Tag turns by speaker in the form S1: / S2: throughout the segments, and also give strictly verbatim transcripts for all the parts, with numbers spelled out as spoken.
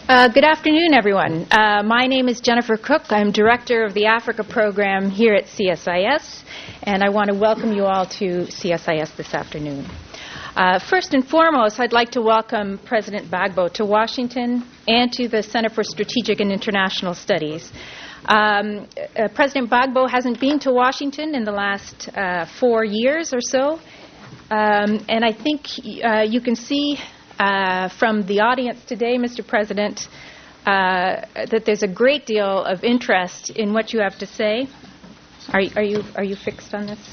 S1: Uh, good afternoon, everyone. Uh, my name is Jennifer Cook. I'm Director of the Africa Program here at C S I S, and I want to welcome you all to C S I S this afternoon. Uh, first and foremost, I'd like to welcome President Gbagbo to Washington and to the Center for Strategic and International Studies. Um, uh, President Gbagbo hasn't been to Washington in the last uh, four years or so, um, and I think uh, you can see Uh, from the audience today, Mister President, uh, that there's a great deal of interest in what you have to say. Are, are you are you fixed on this?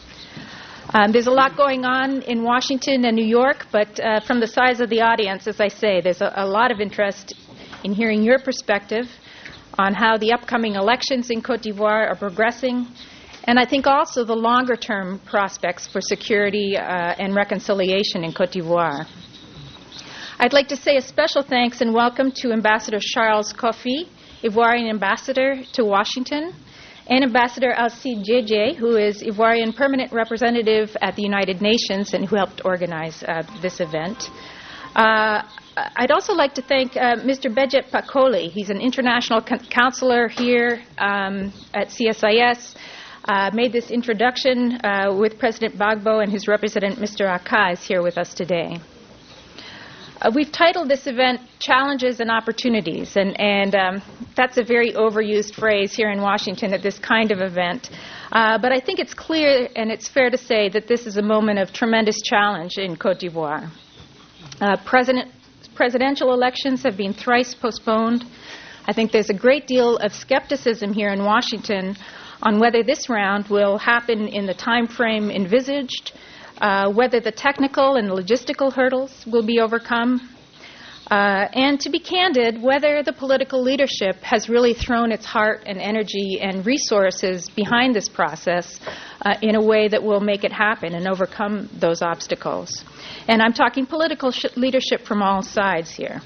S1: Um, there's a lot going on in Washington and New York, but uh, from the size of the audience, as I say, there's a, a lot of interest in hearing your perspective on how the upcoming elections in Côte d'Ivoire are progressing, and I think also the longer-term prospects for security uh, and reconciliation in Côte d'Ivoire. I'd like to say a special thanks and welcome to Ambassador Charles Kofi, Ivorian ambassador to Washington, and Ambassador Alcide Djedje, who is Ivorian permanent representative at the United Nations and who helped organize uh, this event. Uh, I'd also like to thank uh, Mister Bedjet Pakoli. He's an international con- counselor here um, at C S I S. Uh, made this introduction uh, with President Gbagbo, and his representative, Mister Aka, is here with us today. Uh, we've titled this event Challenges and Opportunities, and, and um, that's a very overused phrase here in Washington at this kind of event. Uh, but I think it's clear and it's fair to say that this is a moment of tremendous challenge in Côte d'Ivoire. Uh, president, presidential elections have been thrice postponed. I think there's a great deal of skepticism here in Washington on whether this round will happen in the time frame envisaged, Uh, whether the technical and logistical hurdles will be overcome, uh, and to be candid, whether the political leadership has really thrown its heart and energy and resources behind this process uh, in a way that will make it happen and overcome those obstacles. And I'm talking political sh- leadership from all sides here.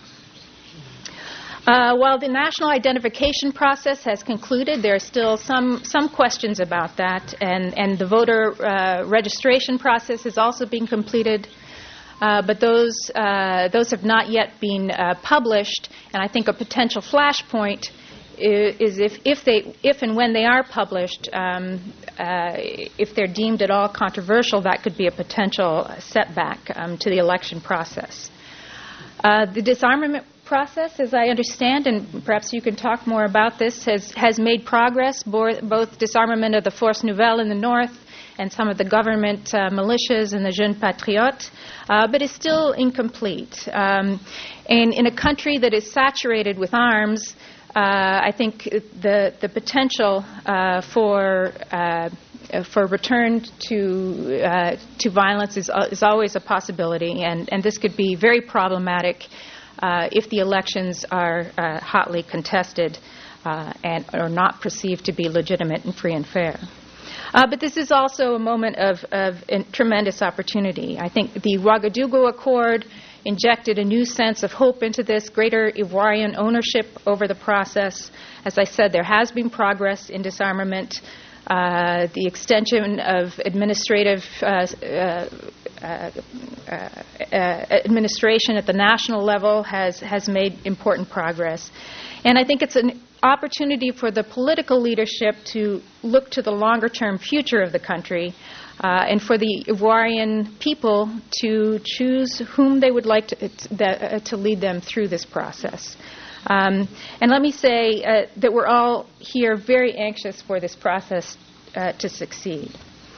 S1: Uh, while the national identification process has concluded, there are still some, some questions about that, and, and the voter uh, registration process is also being completed, uh, but those, uh, those have not yet been uh, published, and I think a potential flashpoint is, is if, if, they, if and when they are published, um, uh, if they're deemed at all controversial, that could be a potential setback um, to the election process. Uh, the disarmament process, as I understand, and perhaps you can talk more about this, has, has made progress, bo- both disarmament of the Force Nouvelle in the north and some of the government uh, militias and the Jeunes Patriotes, uh, but is still incomplete. Um, and in a country that is saturated with arms, uh, I think the, the potential uh, for uh, for return to uh, to violence is, uh, is always a possibility, and, and this could be very problematic Uh, if the elections are uh, hotly contested uh, and are not perceived to be legitimate and free and fair. Uh, but this is also a moment of, of a tremendous opportunity. I think the Ouagadougou Accord injected a new sense of hope into this, greater Ivorian ownership over the process. As I said, there has been progress in disarmament. Uh, the extension of administrative uh, uh, Uh, uh, uh, administration at the national level has, has made important progress. And I think it's an opportunity for the political leadership to look to the longer-term future of the country uh, and for the Ivorian people to choose whom they would like to, uh, to lead them through this process. Um, and let me say uh, that we're all here very anxious for this process uh, to succeed.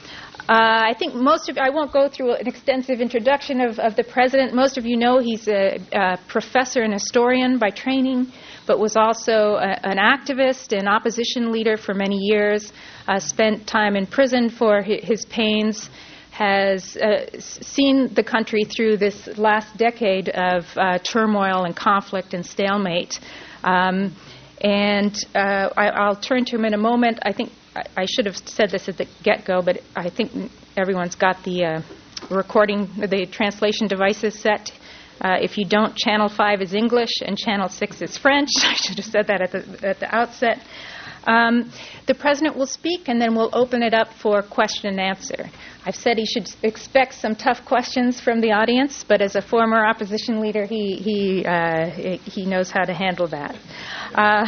S1: Uh, I think most of, I won't go through an extensive introduction of, of the president. Most of you know he's a, a professor and historian by training, but was also a, an activist and opposition leader for many years, uh, spent time in prison for his, his pains, has uh, seen the country through this last decade of uh, turmoil and conflict and stalemate. Um, and uh, I, I'll turn to him in a moment. I think I should have said this at the get-go, but I think everyone's got the uh, recording, the translation devices set. Uh, if you don't, Channel five is English and Channel six is French. I should have said that at the, at the outset. Um, the President will speak, and then we'll open it up for question and answer. I've said he should expect some tough questions from the audience, but as a former opposition leader, he he uh, he knows how to handle that. Uh,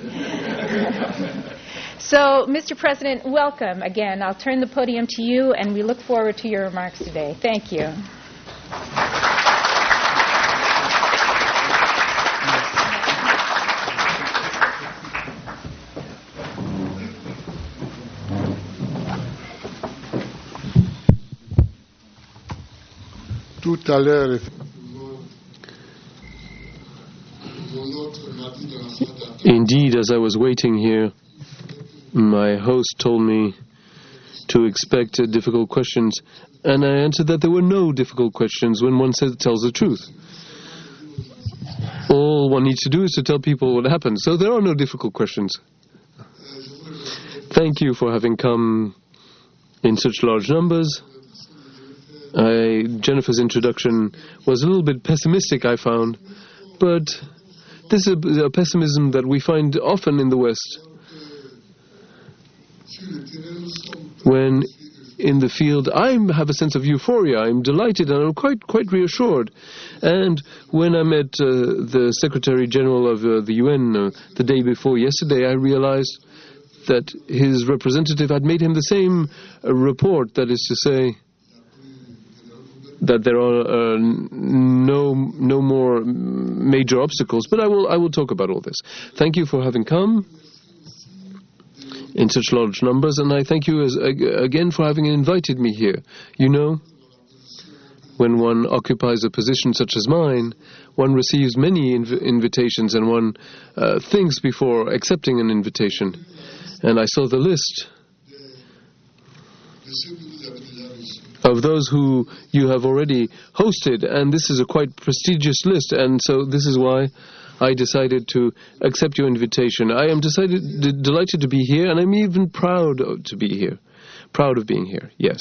S1: so, Mister President, welcome again. I'll turn the podium to you, and we look forward to your remarks today. Thank you.
S2: Tout à l'heure,
S3: indeed, as I was waiting here, my host told me to expect uh, difficult questions, and I answered that there were no difficult questions when one says, tells the truth. All one needs to do is to tell people what happened, so there are no difficult questions. Thank you for having come in such large numbers. I, Jennifer's introduction was a little bit pessimistic, I found, but this is a, a pessimism that we find often in the West. When in the field I have a sense of euphoria, I'm delighted and I'm quite quite reassured. And when I met uh, the Secretary General of uh, the U N uh, the day before yesterday, I realized that his representative had made him the same uh, report, that is to say, that there are uh, no no more major obstacles. But I will I will talk about all this. Thank you for having come in such large numbers, and I thank you as, again for having invited me here. You know, when one occupies a position such as mine, one receives many inv- invitations, and one uh, thinks before accepting an invitation. And I saw the list of those who you have already hosted, and this is a quite prestigious list, and so this is why I decided to accept your invitation. I am decided, d- delighted to be here, and I'm even proud of, to be here. Proud of being here, yes.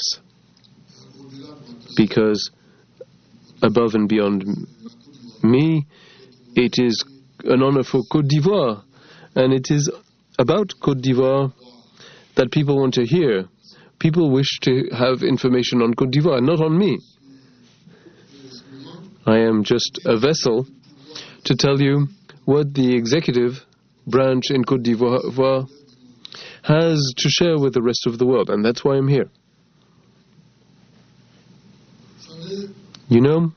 S3: Because above and beyond m- me, it is an honor for Côte d'Ivoire, and it is about Côte d'Ivoire that people want to hear. People wish to have information on Côte d'Ivoire, not on me. I am just a vessel to tell you what the executive branch in Côte d'Ivoire has to share with the rest of the world, and that's why I'm here. You know,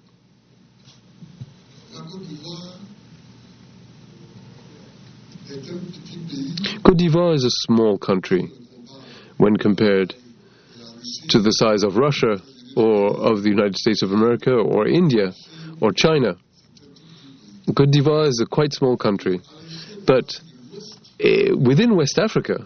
S3: Côte d'Ivoire is a small country when compared to the size of Russia or of the United States of America or India or China. Côte d'Ivoire is a quite small country, but uh, within West Africa,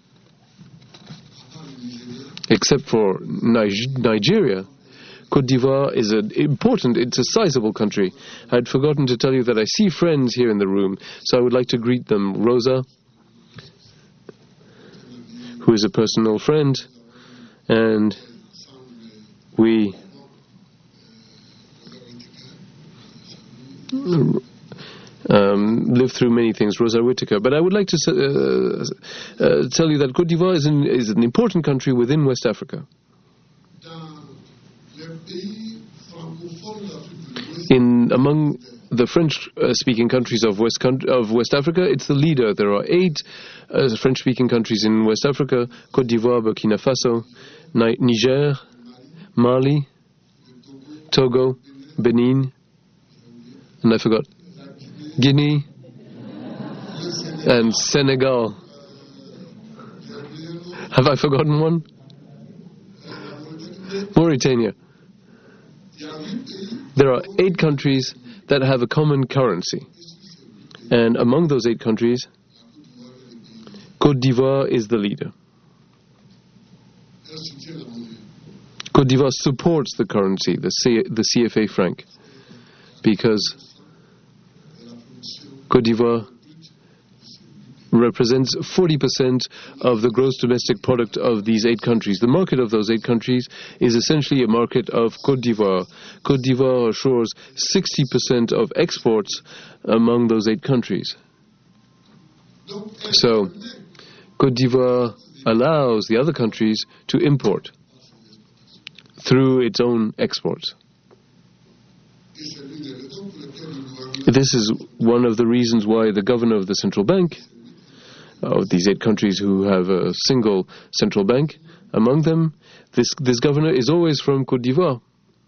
S3: except for Nig- Nigeria, Côte d'Ivoire is an important, it's a sizable country. I'd forgotten to tell you that I see friends here in the room, so I would like to greet them. Rosa, who is a personal friend, and we um, live through many things, Rosa Whittaker. But I would like to uh, uh, tell you that Côte d'Ivoire is an, is an important country within West Africa. In among the French-speaking countries of West of West Africa, it's the leader. There are eight uh, French-speaking countries in West Africa: Côte d'Ivoire, Burkina Faso, Ni- Niger, Mali, Togo, Benin, and I forgot Guinea and Senegal. Have I forgotten one? Mauritania. There are eight countries that have a common currency. And among those eight countries, Côte d'Ivoire is the leader. Côte d'Ivoire supports the currency, the, C- the C F A franc, because Côte d'Ivoire represents forty percent of the gross domestic product of these eight countries. The market of those eight countries is essentially a market of Côte d'Ivoire. Côte d'Ivoire assures sixty percent of exports among those eight countries. So, Côte d'Ivoire allows the other countries to import through its own exports. This is one of the reasons why the governor of the central bank, of these eight countries who have a single central bank, among them, this, this governor is always from Côte d'Ivoire.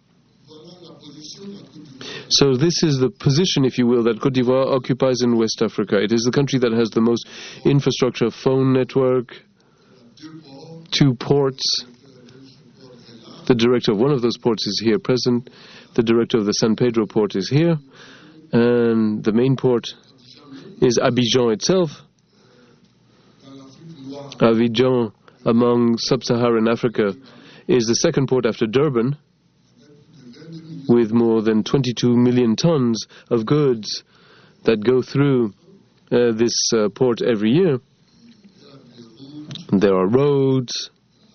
S3: So this is the position, if you will, that Côte d'Ivoire occupies in West Africa. It is the country that has the most infrastructure, phone network, two ports. The director of one of those ports is here present. The director of the San Pedro port is here. And the main port is Abidjan itself. Abidjan, among sub-Saharan Africa, is the second port after Durban, with more than twenty-two million tons of goods that go through uh, this uh, port every year. There are roads.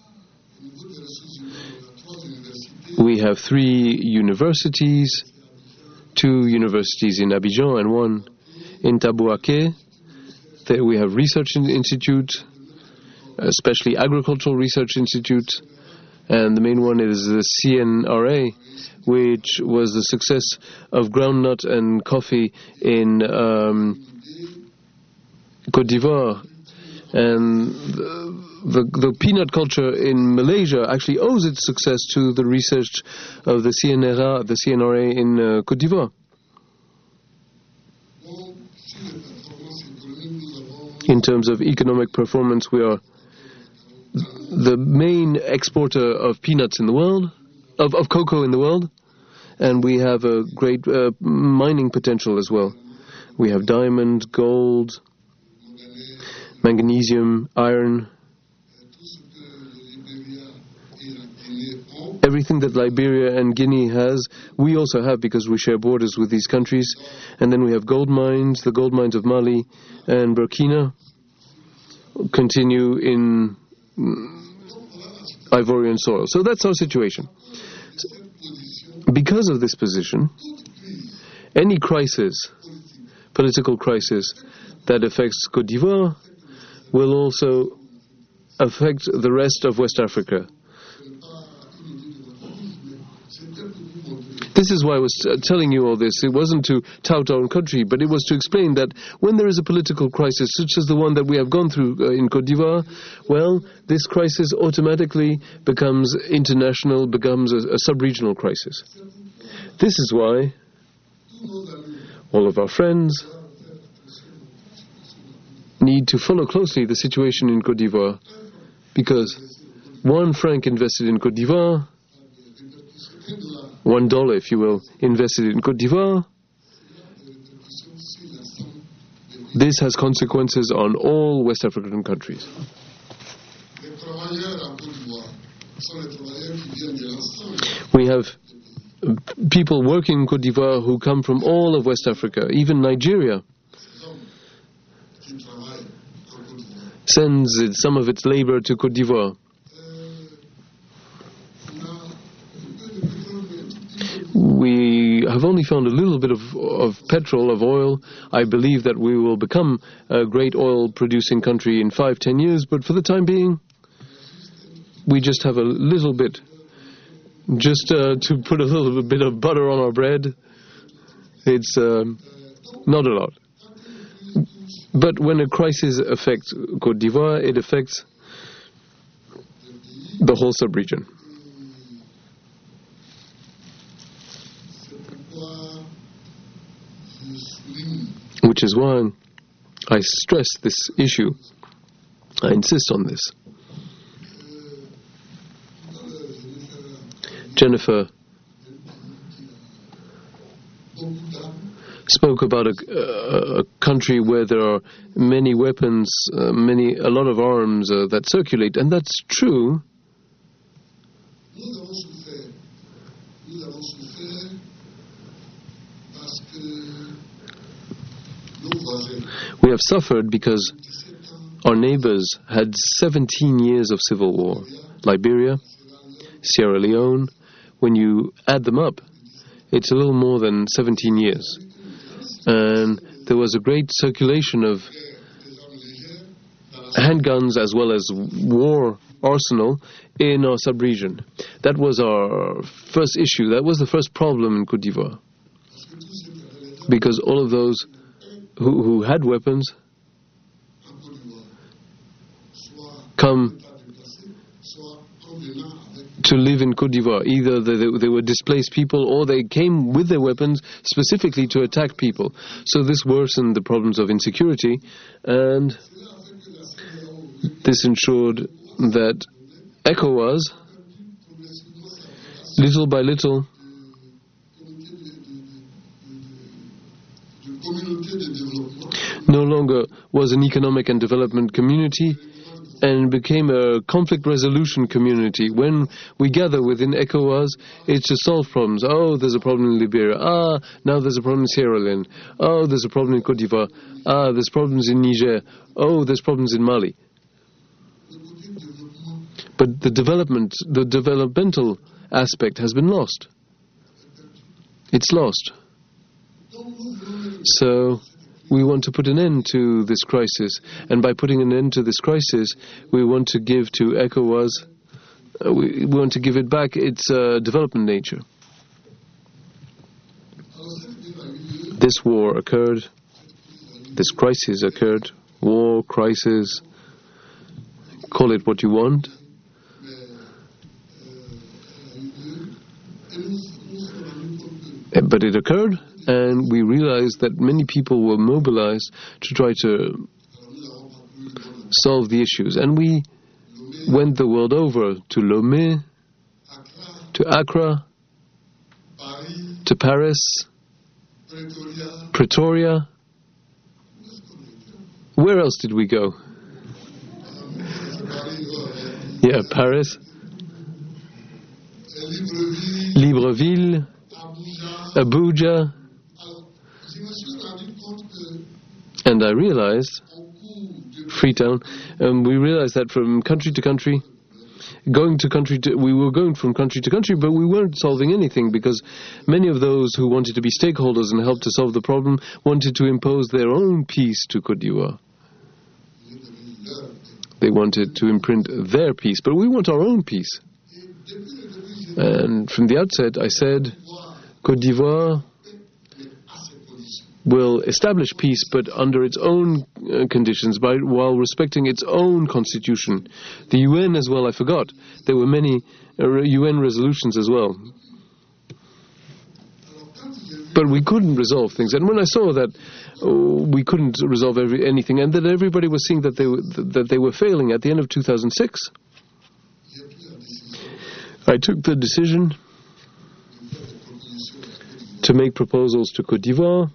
S3: We have three universities, two universities in Abidjan and one in Tabouaké. There we have research institute, especially agricultural research institute, and the main one is the C N R A, which was the success of groundnut and coffee in um, Côte d'Ivoire. And the, the, the peanut culture in Malaysia actually owes its success to the research of the C N R A, the C N R A in uh, Côte d'Ivoire. In terms of economic performance, we are the main exporter of peanuts in the world, of, of cocoa in the world, and we have a great uh, mining potential as well. We have diamond, gold, magnesium, iron. Everything that Liberia and Guinea has, we also have because we share borders with these countries. And then we have gold mines. The gold mines of Mali and Burkina continue in Ivorian soil. So that's our situation. Because of this position, any crisis, political crisis that affects Côte d'Ivoire will also affect the rest of West Africa. This is why I was uh, telling you all this. It wasn't to tout our own country, but it was to explain that when there is a political crisis, such as the one that we have gone through uh, in Côte d'Ivoire, well, this crisis automatically becomes international, becomes a, a sub-regional crisis. This is why all of our friends need to follow closely the situation in Côte d'Ivoire, because one franc invested in Côte d'Ivoire, one dollar, if you will, invested in Côte d'Ivoire, this has consequences on all West African countries. We have people working in Côte d'Ivoire who come from all of West Africa, even Nigeria sends it, some of its labor to Côte d'Ivoire. We have only found a little bit of, of petrol, of oil. I believe that we will become a great oil-producing country in five, ten years, but for the time being, we just have a little bit, just uh, to put a little bit of butter on our bread. It's uh, not a lot. But when a crisis affects Côte d'Ivoire, it affects the whole sub-region. Which is why I stress this issue. I insist on this. Jennifer spoke about a, a, a country where there are many weapons, uh, many a lot of arms uh, that circulate, and that's true. We have suffered because our neighbors had seventeen years of civil war. Liberia, Sierra Leone, when you add them up, it's a little more than seventeen years. And there was a great circulation of handguns as well as war arsenal in our sub-region. That was our first issue. That was the first problem in Côte d'Ivoire. Because all of those who, who had weapons come to live in Côte d'Ivoire. Either they, they were displaced people or they came with their weapons specifically to attack people. So this worsened the problems of insecurity, and this ensured that ECOWAS, little by little, no longer was an economic and development community and became a conflict resolution community. When we gather within ECOWAS, it's to solve problems. Oh, there's a problem in Liberia. Ah, now there's a problem in Sierra Leone. Oh, there's a problem in Côte d'Ivoire. Ah, there's problems in Niger. Oh, there's problems in Mali. But the development, the developmental aspect has been lost. It's lost. So we want to put an end to this crisis, and by putting an end to this crisis, we want to give to ECOWAS, uh, we, we want to give it back its uh, development nature. This war occurred, this crisis occurred, war, crisis, call it what you want. But it occurred, and we realized that many people were mobilized to try to solve the issues. And we went the world over to Lomé, to Accra, to Paris, Pretoria. Where else did we go? Yeah, Paris, Libreville, Abuja. And I realized, Freetown, um, we realized that from country to country, going to country to, we were going from country to country, but we weren't solving anything, because many of those who wanted to be stakeholders and help to solve the problem wanted to impose their own peace to Côte d'Ivoire. They wanted to imprint their peace, but we want our own peace. And from the outset, I said, Côte d'Ivoire will establish peace, but under its own uh, conditions, by, while respecting its own constitution. The U N as well, I forgot. There were many uh, U N resolutions as well. But we couldn't resolve things. And when I saw that oh, we couldn't resolve every, anything, and that everybody was seeing that they, were, that they were failing at the end of two thousand six, I took the decision to make proposals to Côte d'Ivoire.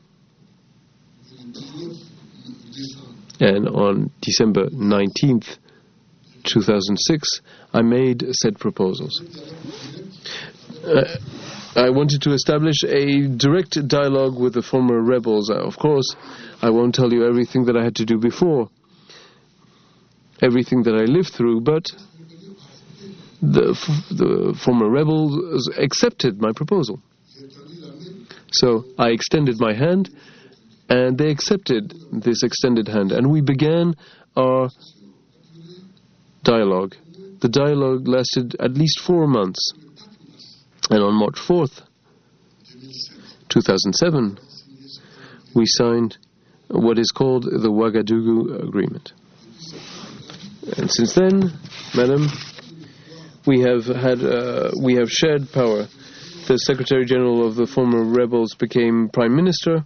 S3: And on December nineteenth, two thousand six, I made said proposals. Uh, I wanted to establish a direct dialogue with the former rebels. Uh, of course, I won't tell you everything that I had to do before, everything that I lived through, but the, f- the former rebels accepted my proposal. So I extended my hand, and they accepted this extended hand, and we began our dialogue. The dialogue lasted at least four months. And on March fourth, two thousand seven, we signed what is called the Ouagadougou Agreement. And since then, madam, we have had uh, we have shared power. The Secretary General of the former rebels became Prime Minister,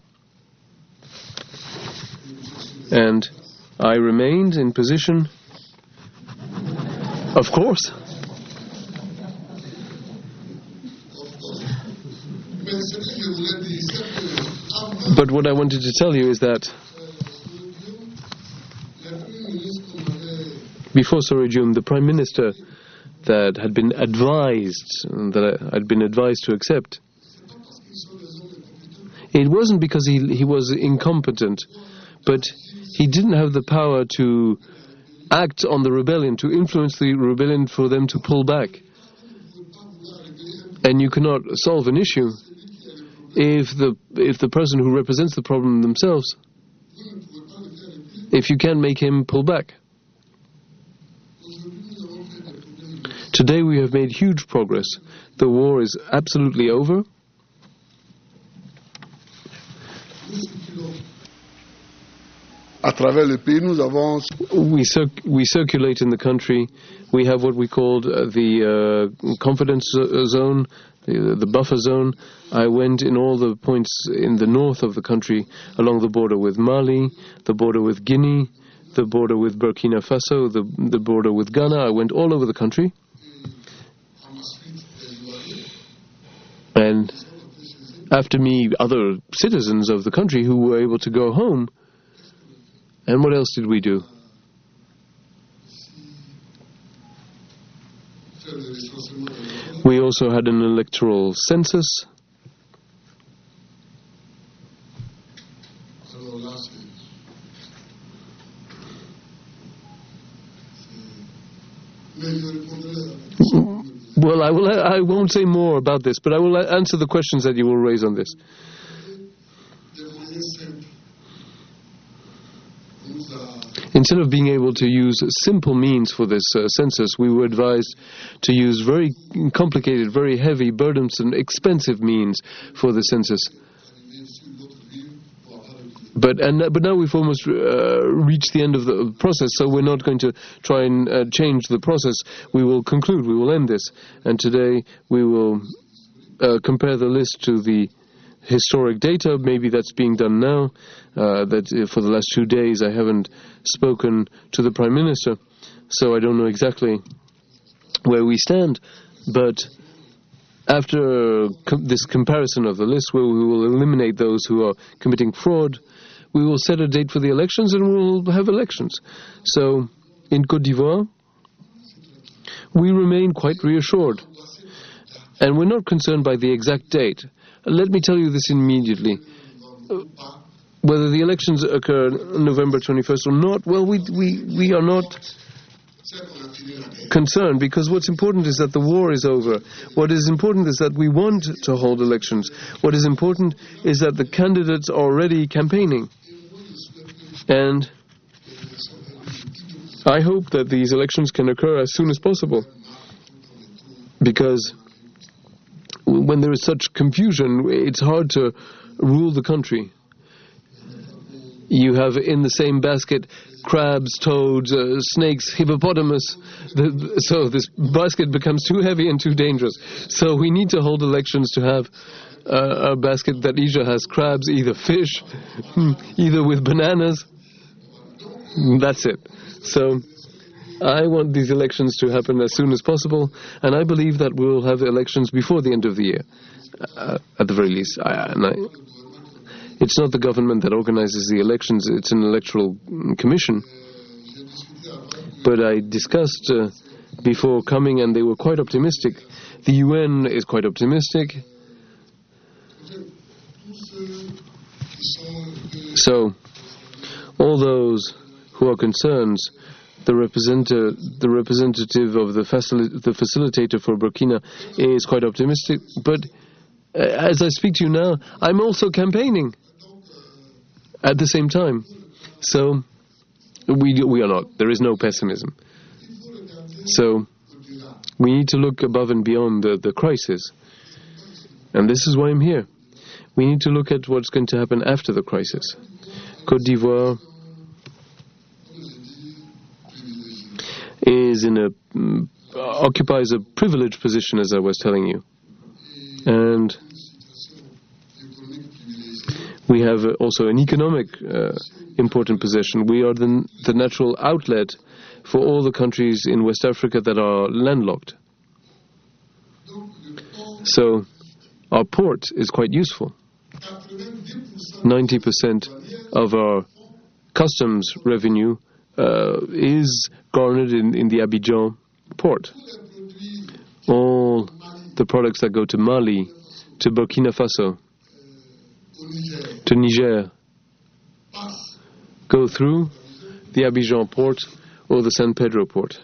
S3: and I remained in position, of course. But what I wanted to tell you is that before Sorejum, the Prime Minister that had been advised, that I'd been advised to accept, it wasn't because he he was incompetent, but he didn't have the power to act on the rebellion, to influence the rebellion for them to pull back. And you cannot solve an issue if the if the person who represents the problem themselves, if you can't make him pull back. Today we have made huge progress. The war is absolutely over.
S2: À travers le pays, nous avons
S3: We, circ- we circulate in the country. We have what we called uh, the uh, confidence zo- zone, the, the buffer zone. I went in all the points in the north of the country, along the border with Mali, the border with Guinea, the border with Burkina Faso, the, the border with Ghana. I went all over the country. And after me, other citizens of the country who were able to go home. And what else did we do? We also had an electoral census. Well, I will. I won't say more about this, but I will answer the questions that you will raise on this. Instead of being able to use simple means for this uh, census, we were advised to use very complicated, very heavy, burdensome, expensive means for the census. But and but now we've almost uh, reached the end of the process, so we're not going to try and uh, change the process. We will conclude, we will end this. And today we will uh, compare the list to the historic data. Maybe that's being done now. Uh, that uh, for the last two days I haven't spoken to the Prime Minister, so I don't know exactly where we stand. But after com- this comparison of the list, where we will eliminate those who are committing fraud, we will set a date for the elections and we will have elections. So in Côte d'Ivoire, we remain quite reassured. And we're not concerned by the exact date. Let me tell you this immediately. Uh, whether the elections occur November twenty-first or not, well, we, we, we are not concerned, because what's important is that the war is over. What is important is that we want to hold elections. What is important is that the candidates are already campaigning. And I hope that these elections can occur as soon as possible, because when there is such confusion, it's hard to rule the country. You have in the same basket crabs, toads, uh, snakes, hippopotamus. The, so this basket becomes too heavy and too dangerous. So we need to hold elections to have uh, a basket that either has crabs, either fish, either with bananas. That's it. So I want these elections to happen as soon as possible, and I believe that we'll have elections before the end of the year, uh, at the very least. I, and I, it's not the government that organizes the elections, it's an electoral commission. But I discussed uh, before coming, and they were quite optimistic. The U N is quite optimistic. So, all those who are concerned, the representative, the representative of the, facil- the facilitator for Burkina is quite optimistic. But uh, as I speak to you now, I'm also campaigning at the same time. So we we are not. There is no pessimism. So we need to look above and beyond the, the crisis. And this is why I'm here. We need to look at what's going to happen after the crisis. Côte d'Ivoire is in a um, occupies a privileged position, as I was telling you, and we have uh, also an economic uh, important position. We are the, the natural outlet for all the countries in West Africa that are landlocked. So our port is quite useful. ninety percent of our customs revenue uh, is garnered in, in the Abidjan port. All the products that go to Mali, to Burkina Faso, to Niger, go through the Abidjan port or the San Pedro port.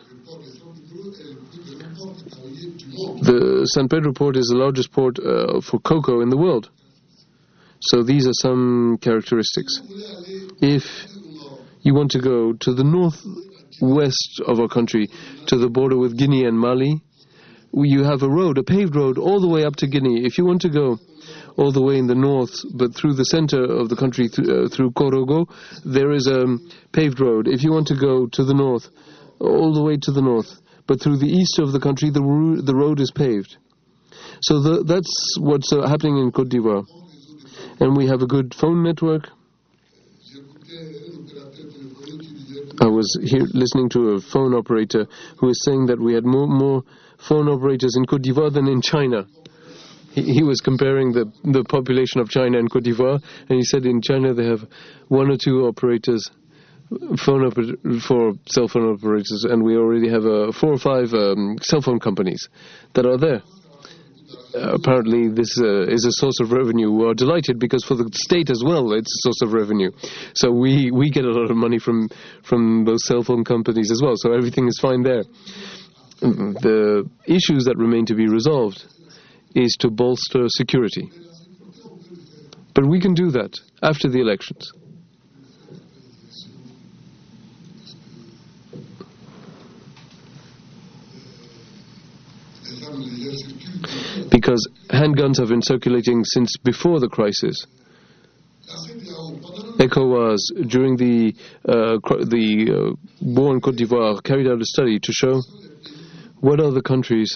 S3: The San Pedro port is the largest port uh, for cocoa in the world. So these are some characteristics. If you want to go to the northwest of our country, to the border with Guinea and Mali, you have a road, a paved road, all the way up to Guinea. If you want to go all the way in the north, but through the center of the country, th- uh, through Korogo, there is a paved road. If you want to go to the north, all the way to the north, but through the east of the country, the, ro- the road is paved. So the, that's what's uh, happening in Côte d'Ivoire. And we have a good phone network. I was here listening to a phone operator who was saying that we had more, more phone operators in Côte d'Ivoire than in China. He, he was comparing the, the population of China and Côte d'Ivoire, and he said in China they have one or two operators phone oper- for cell phone operators, and we already have uh, four or five um, cell phone companies that are there. Uh, apparently this uh, is a source of revenue. We are delighted because for the state as well it's a source of revenue. So we, we get a lot of money from, from those cell phone companies as well, so everything is fine there. The issues that remain to be resolved is to bolster security. But we can do that after the elections. Because handguns have been circulating since before the crisis. ECOWAS, during the uh, cr- the uh, war in Côte d'Ivoire, carried out a study to show what are the countries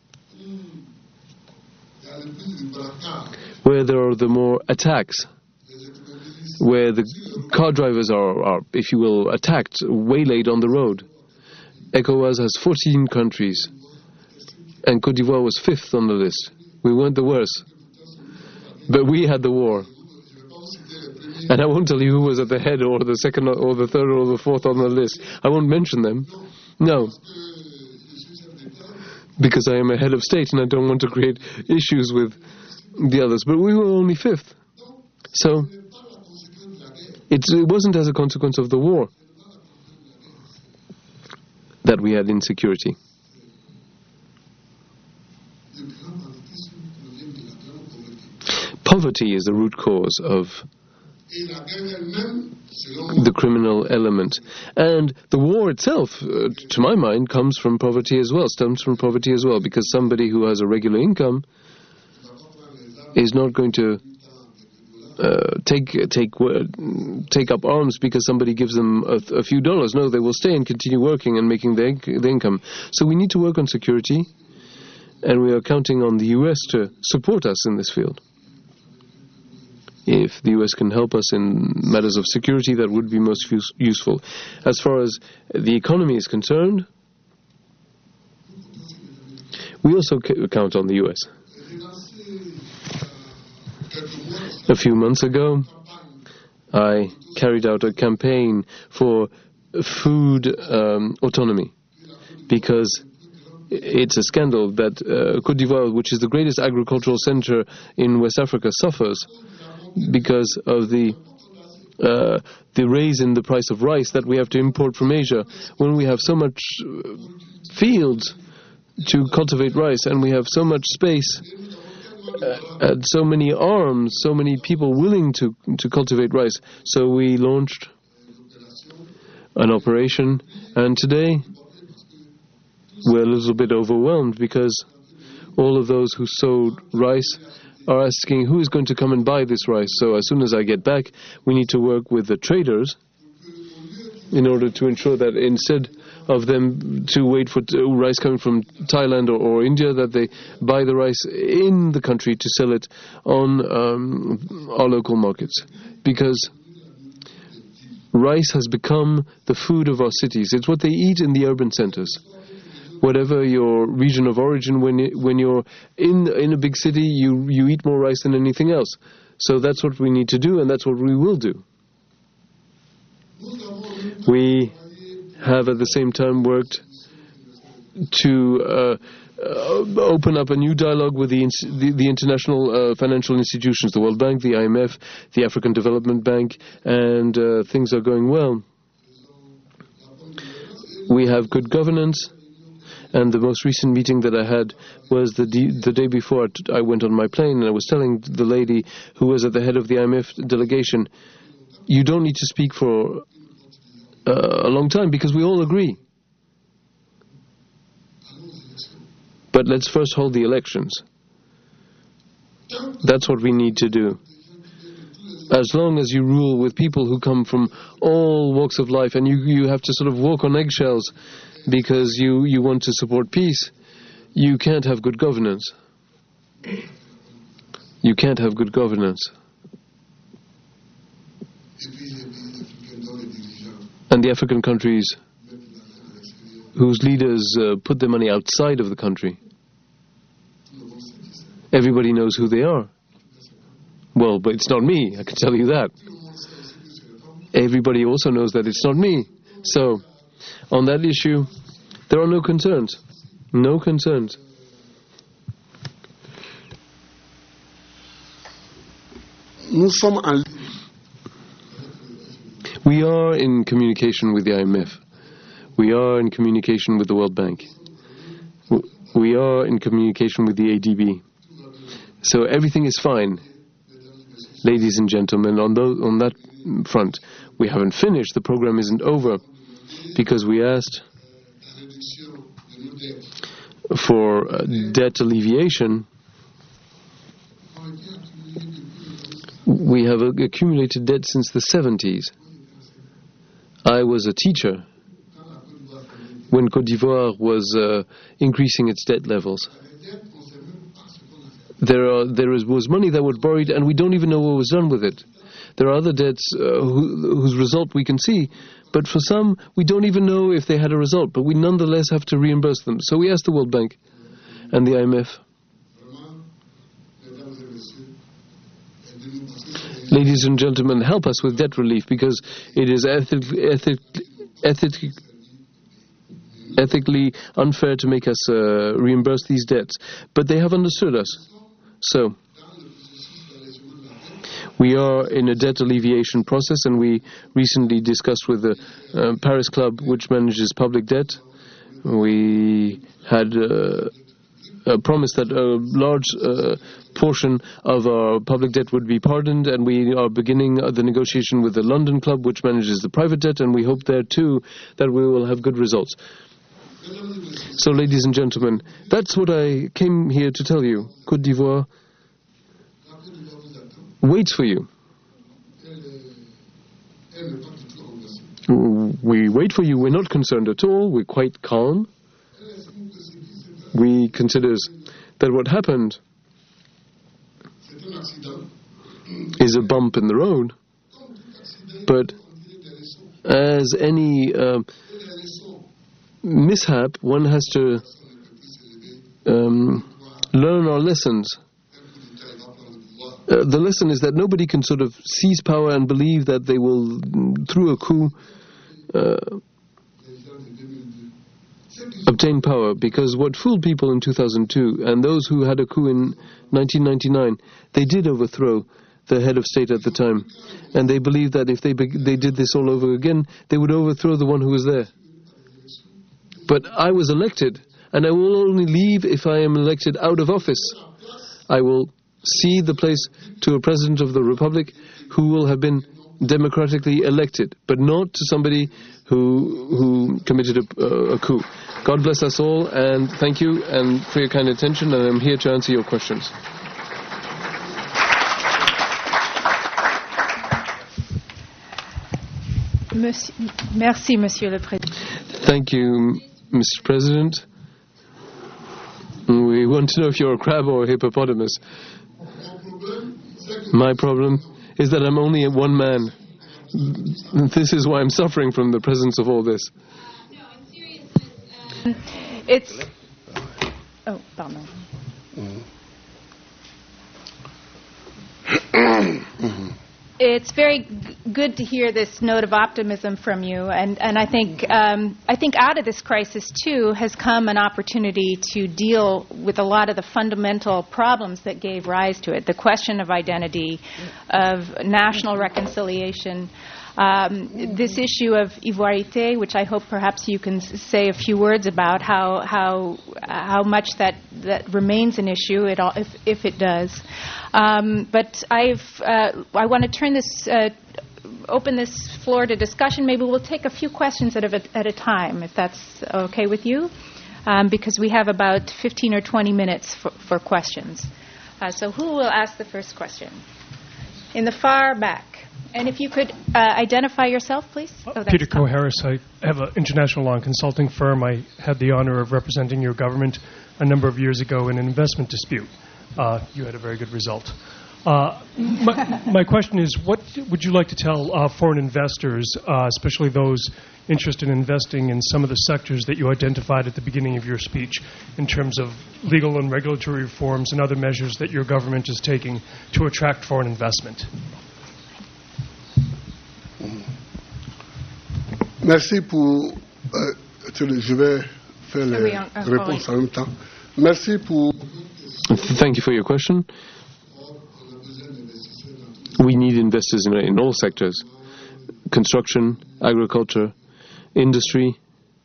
S3: where there are the more attacks, where the car drivers are, are, if you will, attacked, waylaid on the road. ECOWAS has fourteen countries, and Côte d'Ivoire was fifth on the list. We weren't the worst, but we had the war. And I won't tell you who was at the head or the second or the third or the fourth on the list. I won't mention them. No. Because I am a head of state and I don't want to create issues with the others. But we were only fifth. So, it's, it wasn't as a consequence of the war that we had insecurity. Poverty is the root cause of the criminal element. And the war itself, uh, to my mind, comes from poverty as well, stems from poverty as well, because somebody who has a regular income is not going to uh, take take uh, take up arms because somebody gives them a, a few dollars. No, they will stay and continue working and making the, the income. So we need to work on security, and we are counting on the U S to support us in this field. If the U S can help us in matters of security, that would be most use- useful. As far as the economy is concerned, we also c- count on the U S. A few months ago, I carried out a campaign for food um, autonomy, because it's a scandal that uh, Côte d'Ivoire, which is the greatest agricultural center in West Africa, suffers because of the uh, the raise in the price of rice that we have to import from Asia, when we have so much uh, fields to cultivate rice, and we have so much space uh, and so many arms, so many people willing to, to cultivate rice. So we launched an operation, and today we're a little bit overwhelmed because all of those who sowed rice are asking who is going to come and buy this rice. So as soon as I get back, we need to work with the traders in order to ensure that instead of them to wait for t- rice coming from Thailand or, or India, that they buy the rice in the country to sell it on um, our local markets. Because rice has become the food of our cities. It's what they eat in the urban centers. Whatever your region of origin, when you, when you're in in a big city, you you eat more rice than anything else. So that's what we need to do, and that's what we will do. We have at the same time worked to uh, uh, open up a new dialogue with the ins- the, the international uh, financial institutions, the World Bank, the I M F, the African Development Bank, and uh, things are going well. We have good governance. And the most recent meeting that I had was the de- the day before I went on my plane, and I was telling the lady who was at the head of the I M F delegation, you don't need to speak for uh, a long time because we all agree. But let's first hold the elections. That's what we need to do. As long as you rule with people who come from all walks of life, and you, you have to sort of walk on eggshells because you, you want to support peace, you can't have good governance. You can't have good governance. And the African countries whose leaders uh, put their money outside of the country, everybody knows who they are. Well, but it's not me, I can tell you that. Everybody also knows that it's not me. So, on that issue, there are no concerns. No concerns. We are in communication with the I M F. We are in communication with the World Bank. We are in communication with the A D B. So everything is fine. Ladies and gentlemen, on, those, on that front, we haven't finished. The program isn't over because we asked for uh, debt alleviation. We have uh, accumulated debt since the seventies. I was a teacher when Côte d'Ivoire was uh, increasing its debt levels. There are there is, was money that was borrowed, and we don't even know what was done with it. There are other debts uh, who, whose result we can see, but for some, we don't even know if they had a result, but we nonetheless have to reimburse them. So we asked the World Bank and the I M F. Ladies and gentlemen, help us with debt relief, because it is ethic, ethic, ethic, ethically unfair to make us uh, reimburse these debts. But they have understood us. So, we are in a debt alleviation process, and we recently discussed with the uh, Paris Club, which manages public debt. We had uh, a promise that a large uh, portion of our public debt would be pardoned, and we are beginning the negotiation with the London Club, which manages the private debt, and we hope there too that we will have good results. So, ladies and gentlemen, that's what I came here to tell you. Côte d'Ivoire waits for you. We wait for you. We're not concerned at all. We're quite calm. We consider that what happened is a bump in the road. But as any uh, mishap, one has to um, learn our lessons. Uh, the lesson is that nobody can sort of seize power and believe that they will, through a coup, uh, obtain power. Because what fooled people in two thousand two, and those who had a coup in nineteen ninety-nine, they did overthrow the head of state at the time. And they believed that if they be- they did this all over again, they would overthrow the one who was there. But I was elected, and I will only leave if I am elected out of office. I will cede the place to a president of the republic who will have been democratically elected, but not to somebody who who committed a, uh, a coup. God bless us all, and thank you and for your kind attention, and I'm here to answer your questions.
S1: Monsieur, merci, Monsieur le Président.
S3: Thank you, Mister President. We want to know if you're a crab or a hippopotamus. My problem is that I'm only one man. This is why I'm suffering from the presence of all this.
S1: No, in seriousness, um, it's... Oh, pardon. Mm-hmm. It's very g- good to hear this note of optimism from you, and, and I think um, I think out of this crisis too has come an opportunity to deal with a lot of the fundamental problems that gave rise to it. The question of identity, of national reconciliation, um, this issue of ivoirité, which I hope perhaps you can s- say a few words about how how how much that, that remains an issue, it all, if if it does. Um, but I've, uh, I want to turn this, uh, open this floor to discussion. Maybe we'll take a few questions at a, at a time, if that's okay with you. um, because we have about fifteen or twenty minutes for, for questions. Uh, so who will ask the first question? In the far back. And if you could uh, identify yourself, please. Oh,
S4: Peter Coe-Harris. I have an international law and consulting firm. I had the honor of representing your government a number of years ago in an investment dispute. Uh, you had a very good result. Uh, my, my question is, what would you like to tell uh, foreign investors, uh, especially those interested in investing in some of the sectors that you identified at the beginning of your speech, in terms of legal and regulatory reforms and other measures that your government is taking to attract foreign investment?
S2: Merci pour. Euh, je vais faire les
S1: oui, un, un
S2: réponses en même temps. Merci pour.
S3: Thank you for your question. We need investors in, in all sectors: construction, agriculture, industry.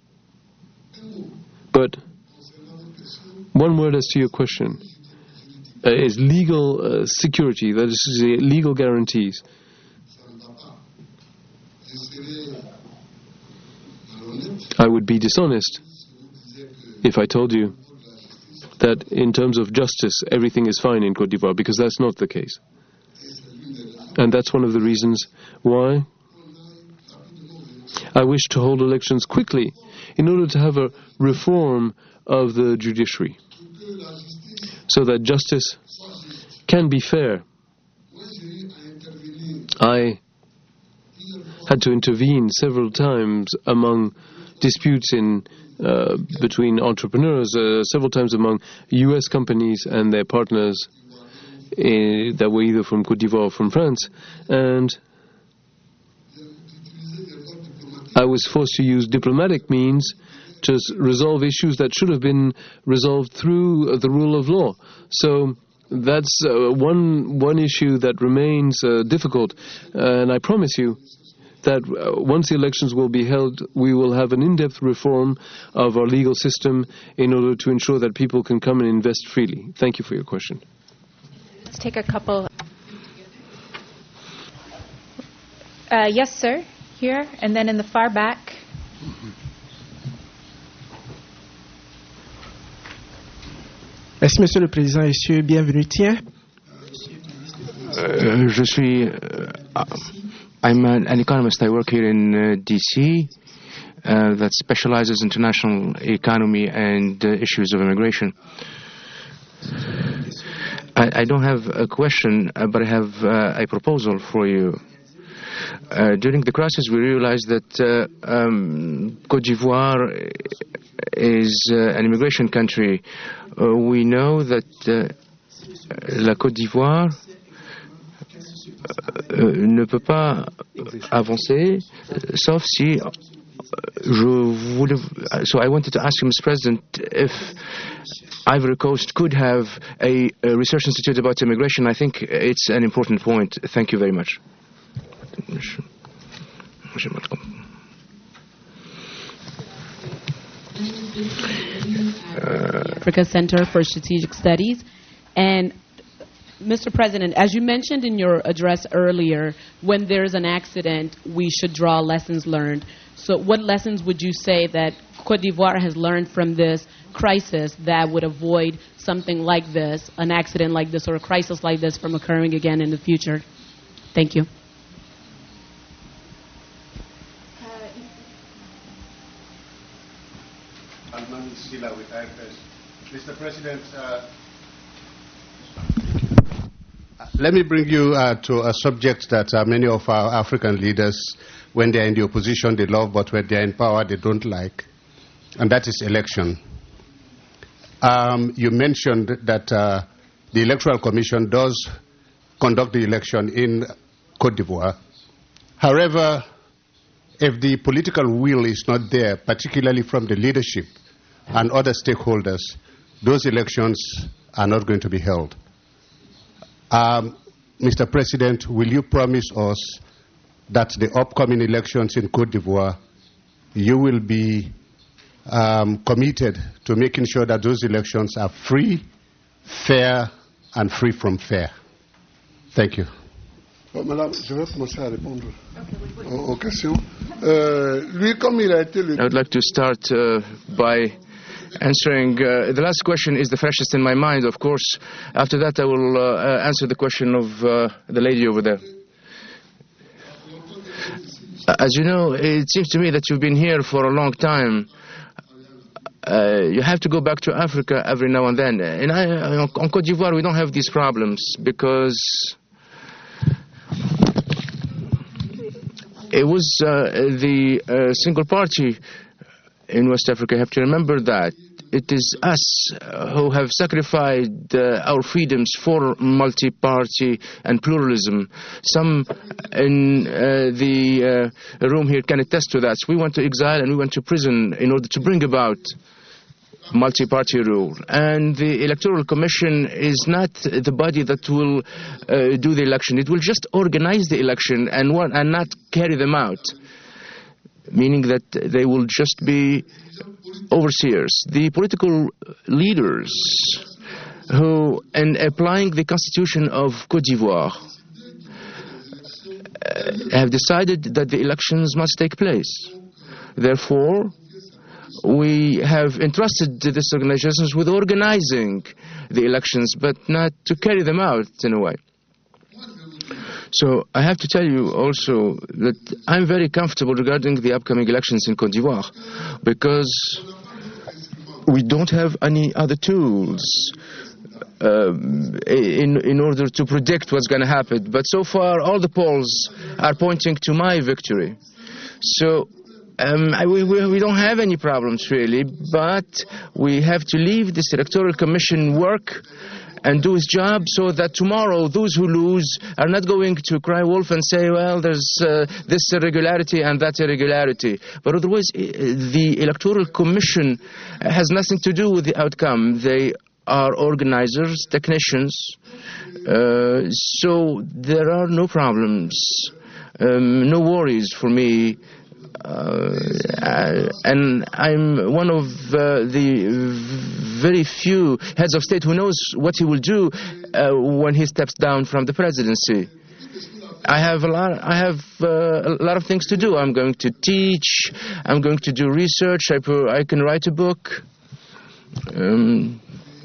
S3: But one word as to your question uh, is legal uh, security. That is to say, legal guarantees. I would be dishonest if I told you that in terms of justice everything is fine in Côte d'Ivoire, because that's not the case. And that's one of the reasons why I wish to hold elections quickly, in order to have a reform of the judiciary, so that justice can be fair. I had to intervene several times among disputes in uh, between entrepreneurs, uh, several times among U S companies and their partners uh, that were either from Côte d'Ivoire or from France, and I was forced to use diplomatic means to s- resolve issues that should have been resolved through uh, the rule of law. So that's uh, one one issue that remains uh, difficult, uh, and I promise you that uh, once the elections will be held, we will have an in-depth reform of our legal system in order to ensure that people can come and invest freely. Thank you for your question.
S1: Let's take a couple. Uh, yes, sir, here, and then in the far back.
S5: Merci, Monsieur le Président. Monsieur, bienvenue. Tiens.
S6: Euh, je suis... Euh, I'm an, an economist. I work here in uh, D C uh, that specializes in international economy and uh, issues of immigration. I, I don't have a question, uh, but I have uh, a proposal for you. Uh, during the crisis, we realized that uh, um, Côte d'Ivoire is uh, an immigration country. Uh, we know that uh, la Côte d'Ivoire Euh, ne peut pas avancer, sauf si je voulais. So I wanted to ask you, Mister President, if Ivory Coast could have a, a research institute about immigration. I think it's an important point. Thank you very much.
S7: Africa Center for Strategic Studies. And Mister President, as you mentioned in your address earlier, when there's an accident, we should draw lessons learned. So what lessons would you say that Côte d'Ivoire has learned from this crisis that would avoid something like this, an accident like this or a crisis like this from occurring again in the future? Thank you.
S8: Mister President, uh, let me bring you uh, to a subject that uh, many of our African leaders, when they're in the opposition, they love, but when they're in power, they don't like, and that is election. Um, you mentioned that uh, the Electoral Commission does conduct the election in Côte d'Ivoire. However, if the political will is not there, particularly from the leadership and other stakeholders, those elections are not going to be held. Um, Mister President, will you promise us that the upcoming elections in Côte d'Ivoire, you will be um, committed to making sure that those elections are free, fair, and free from fear? Thank you.
S2: Madame, je vais commencer à répondre aux questions. Euh, lui, comme il a été le...
S6: I would like to start uh, by answering. Uh, the last question is the freshest in my mind, of course. After that, I will uh, answer the question of uh, the lady over there. As you know, it seems to me that you've been here for a long time. Uh, you have to go back to Africa every now and then. And I, on Côte d'Ivoire, we don't have these problems because it was uh, the uh, single party in West Africa. You have to remember that. It is us who have sacrificed uh, our freedoms for multi-party and pluralism. Some in uh, the uh, room here can attest to that. We went to exile and we went to prison in order to bring about multi-party rule. And the Electoral Commission is not the body that will uh, do the election. It will just organize the election and, want, and not carry them out, meaning that they will just be overseers. The political leaders who, in applying the constitution of Côte d'Ivoire, uh, have decided that the elections must take place. Therefore, we have entrusted these organizations with organizing the elections, but not to carry them out in a way. So I have to tell you also that I'm very comfortable regarding the upcoming elections in Côte d'Ivoire because we don't have any other tools um, in, in order to predict what's going to happen. But so far, all the polls are pointing to my victory. So um, I, we, we don't have any problems really, but we have to leave this Electoral Commission work and do his job so that tomorrow those who lose are not going to cry wolf and say, well, there's uh, this irregularity and that irregularity. But otherwise, the Electoral Commission has nothing to do with the outcome. They are organizers, technicians, uh, so there are no problems, um, no worries for me. Uh, and I'm one of uh, the very few heads of state who knows what he will do uh, when he steps down from the presidency. I have a lot. I have uh, a lot of things to do. I'm going to teach. I'm going to do research. I, I can write a book. Um,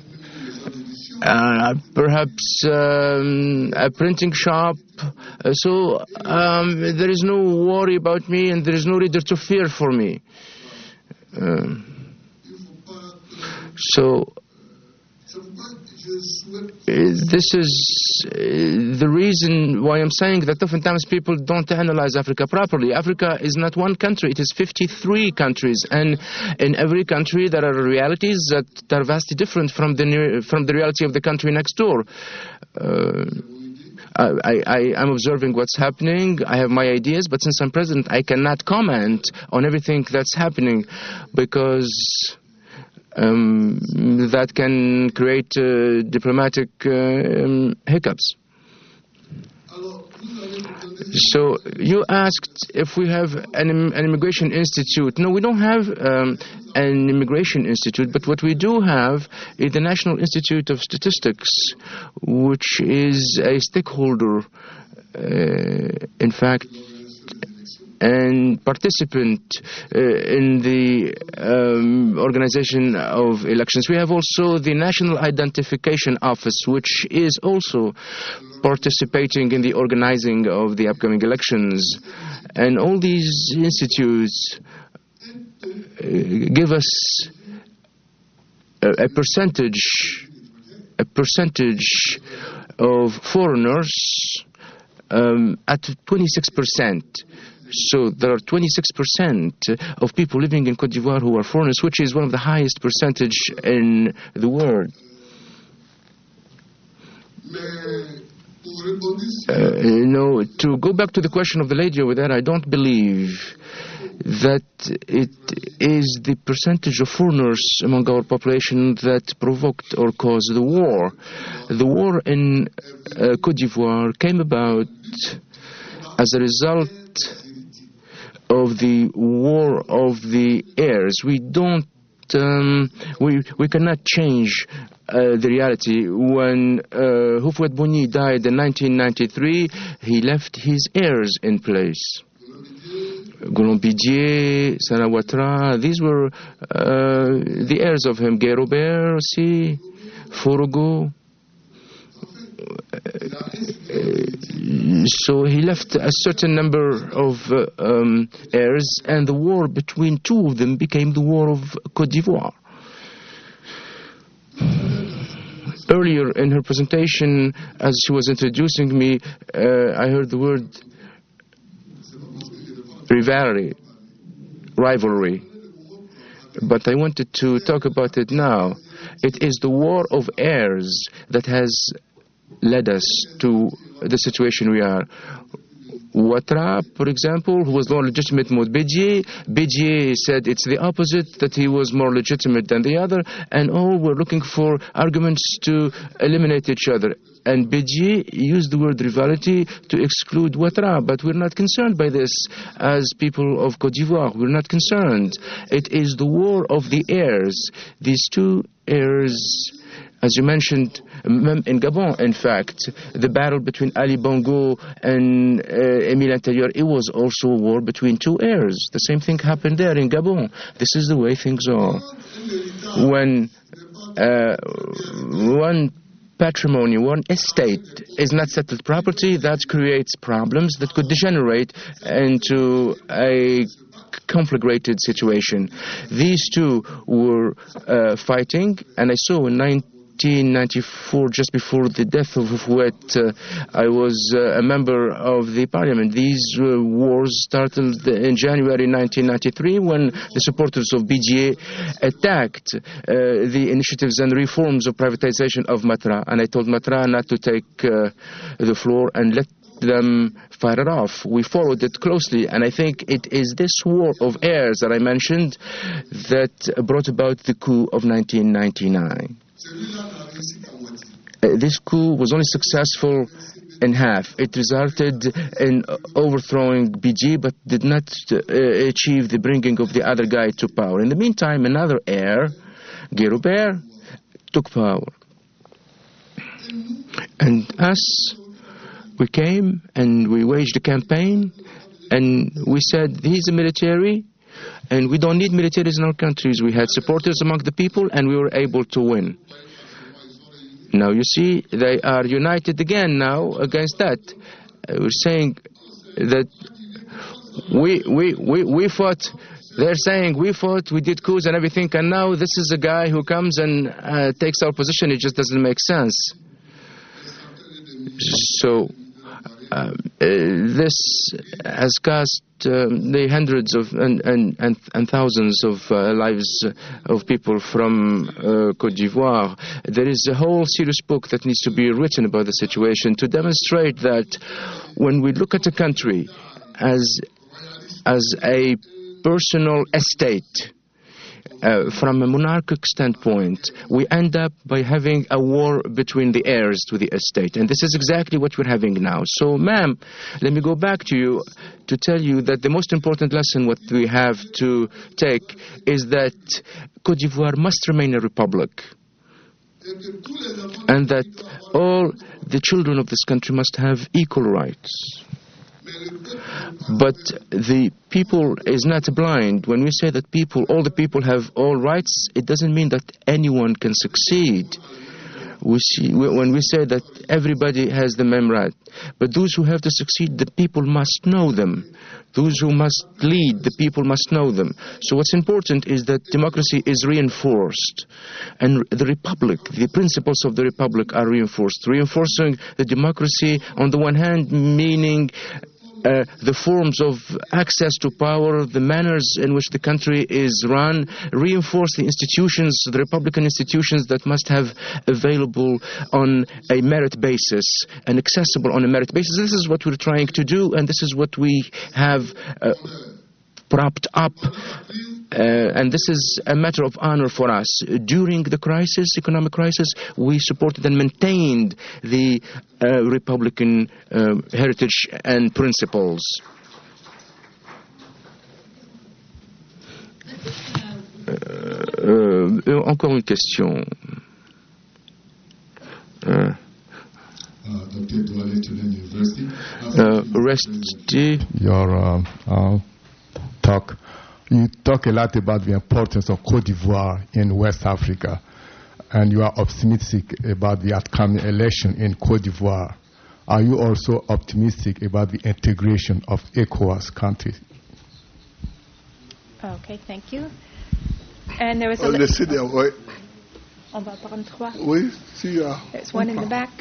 S6: Uh, perhaps um, a printing shop. Uh, so um, there is no worry about me and there is no reason to fear for me. Uh, so this is uh, the reason why I'm saying that oftentimes people don't analyze Africa properly. Africa is not one country, it is fifty-three countries, and in every country there are realities that are vastly different from the from the reality of the country next door. Uh, I, I, I'm observing what's happening. I have my ideas, but since I'm president, I cannot comment on everything that's happening because Um, that can create uh, diplomatic uh, um, hiccups. So you asked if we have an, an immigration institute. No, we don't have um, an immigration institute, but what we do have is the National Institute of Statistics, which is a stakeholder, uh, in fact, and participant uh, in the um, organization of elections. We have also the National Identification Office, which is also participating in the organizing of the upcoming elections. And all these institutes uh, give us a, a percentage, a percentage of foreigners um, at twenty-six percent. So there are twenty-six percent of people living in Côte d'Ivoire who are foreigners, which is one of the highest percentage in the world. Uh, you know, to go back to the question of the lady over there, I don't believe that it is the percentage of foreigners among our population that provoked or caused the war. The war in uh, Côte d'Ivoire came about as a result of the war of the heirs. We don't, um, we we cannot change uh, the reality. When uh, Houphouët-Boigny died in nineteen ninety-three, he left his heirs in place. Golombidier, Sana Ouattara, these were uh, the heirs of him. Guy Robert aussi, Forogo. So he left a certain number of uh, um, heirs, and the war between two of them became the War of Côte d'Ivoire. Earlier in her presentation, as she was introducing me, uh, I heard the word rivalry, rivalry. But I wanted to talk about it now. It is the war of heirs that has led us to the situation we are. Ouattara, for example, who was more legitimate than Bédier. Bédier said it's the opposite, that he was more legitimate than the other, and all were looking for arguments to eliminate each other. And Bédier used the word rivalry to exclude Ouattara, but we're not concerned by this as people of Côte d'Ivoire. We're not concerned. It is the war of the heirs. These two heirs, as you mentioned, in Gabon, in fact, the battle between Ali Bongo and uh, Émile Intérieur, it was also a war between two heirs. The same thing happened there in Gabon. This is the way things are. When uh, one patrimony, one estate is not settled property, that creates problems that could degenerate into a conflagrated situation. These two were uh, fighting, and I saw in nineteen ninety-four, just before the death of Houphouët, uh, I was uh, a member of the parliament. These uh, wars started in January nineteen ninety-three when the supporters of Bédier attacked uh, the initiatives and reforms of privatization of Matra. And I told Matra not to take uh, the floor and let them fight it off. We followed it closely, and I think it is this war of heirs that I mentioned that brought about the coup of nineteen ninety-nine. Uh, this coup was only successful in half. It resulted in overthrowing Bédier, but did not uh, achieve the bringing of the other guy to power. In the meantime, another heir, Guy Robert, took power. And us, we came and we waged a campaign, and we said, he's a military, and we don't need militaries in our countries. We had supporters among the people, and we were able to win. Now, you see, they are united again now against that. Uh, we're saying that we, we, we, we fought, they're saying we fought, we did coups and everything, and now this is a guy who comes and uh, takes our position. It just doesn't make sense. So, uh, this has cost um, the hundreds of and, and, and, and thousands of uh, lives of people from uh, Côte d'Ivoire. There is a whole serious book that needs to be written about the situation to demonstrate that when we look at a country as, as a personal estate, Uh, from a monarchic standpoint, we end up by having a war between the heirs to the estate. And this is exactly what we're having now. So, ma'am, let me go back to you to tell you that the most important lesson what we have to take is that Côte d'Ivoire must remain a republic. And that all the children of this country must have equal rights. But the people is not blind. When we say that people, all the people have all rights, it doesn't mean that anyone can succeed. We see, when we say that everybody has the same right. But those who have to succeed, the people must know them. Those who must lead, the people must know them. So what's important is that democracy is reinforced. And the republic, the principles of the republic are reinforced. Reinforcing the democracy, on the one hand, meaning Uh, the forms of access to power, the manners in which the country is run, reinforce the institutions, the republican institutions that must have available on a merit basis and accessible on a merit basis. This is what we're trying to do, and this is what we have uh, propped up. Uh, and this is a matter of honor for us. During the crisis, economic crisis, we supported and maintained the uh, Republican uh, heritage and principles. Euh, euh, encore une question. Uh, uh, restez.
S9: Your uh, uh, talk. You talk a lot about the importance of Cote d'Ivoire in West Africa, and you are optimistic about the upcoming election in Cote d'Ivoire. Are you also optimistic about the integration of ECOWAS countries?
S1: Okay, thank you. And there was a...
S2: On essaie de... Oui.
S1: On va prendre trois.
S2: Oui, si, uh,
S1: There's one in the back.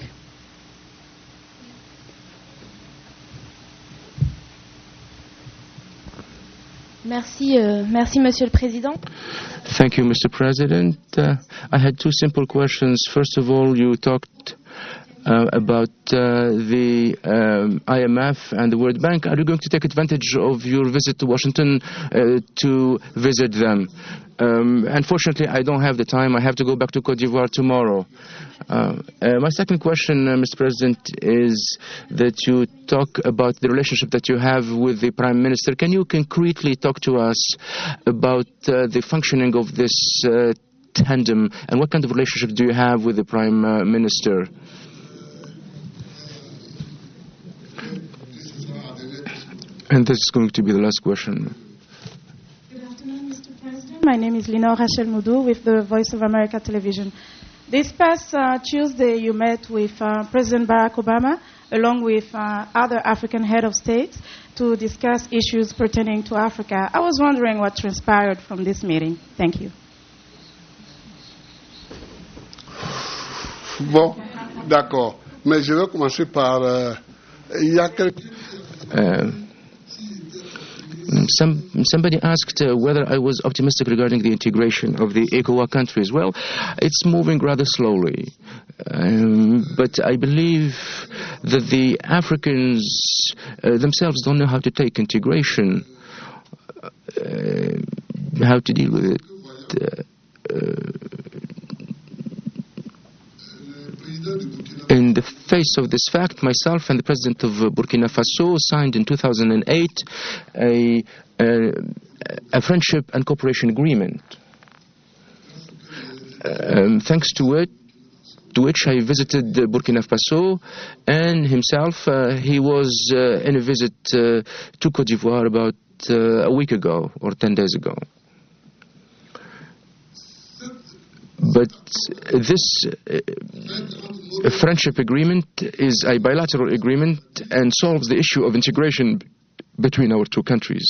S10: Merci, uh, merci, Monsieur le Président.
S6: Thank you, Mister President. Uh, I had two simple questions. First of all, you talked uh, about uh, the um, I M F and the World Bank. Are you going to take advantage of your visit to Washington uh, to visit them? Um, unfortunately, I don't have the time. I have to go back to Cote d'Ivoire tomorrow. Uh, uh, my second question, uh, Mister President, is that you talk about the relationship that you have with the Prime Minister. Can you concretely talk to us about uh, the functioning of this uh, tandem, and what kind of relationship do you have with the Prime uh, Minister? And this is going to be the last question.
S11: My name is Lina Rachel Moudou with the Voice of America Television. This past uh, Tuesday, you met with uh, President Barack Obama, along with uh, other African head of states, to discuss issues pertaining to Africa. I was wondering what transpired from this meeting. Thank you.
S2: Bon, d'accord. Mais je vais commencer par... Euh, il y a quelques...
S6: Uh, Some, somebody asked uh, whether I was optimistic regarding the integration of the ECOWAS countries. Well, it's moving rather slowly. Um, but I believe that the Africans uh, themselves don't know how to take integration, uh, how to deal with it. Uh, uh, In the face of this fact, myself and the President of Burkina Faso signed in two thousand eight a, a, a friendship and cooperation agreement. Um, thanks to it, to which I visited Burkina Faso, and himself, uh, he was uh, in a visit uh, to Cote d'Ivoire about uh, a week ago or ten days ago. But this uh, friendship agreement is a bilateral agreement and solves the issue of integration between our two countries.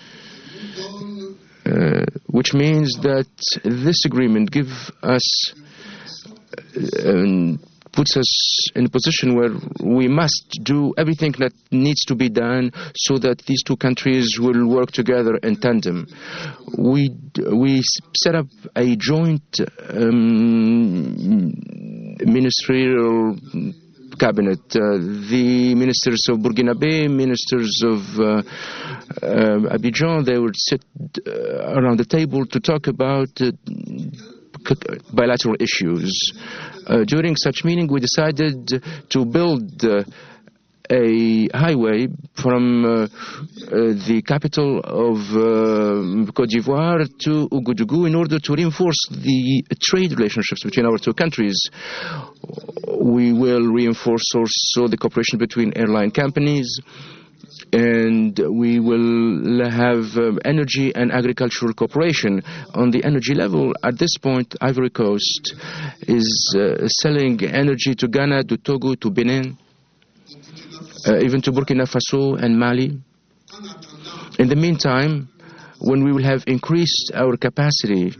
S6: Uh, which means that this agreement gives us, uh, puts us in a position where we must do everything that needs to be done so that these two countries will work together in tandem. We we set up a joint um, ministerial cabinet. Uh, the ministers of Burkinabe, ministers of uh, uh, Abidjan, they would sit uh, around the table to talk about uh, bilateral issues. Uh, during such meeting, we decided to build uh, a highway from uh, uh, the capital of uh, Cote d'Ivoire to Ouagadougou in order to reinforce the trade relationships between our two countries. We will reinforce also the cooperation between airline companies, and we will have um, energy and agricultural cooperation. On the energy level, at this point, Ivory Coast is uh, selling energy to Ghana, to Togo, to Benin, uh, even to Burkina Faso and Mali. In the meantime, when we will have increased our capacity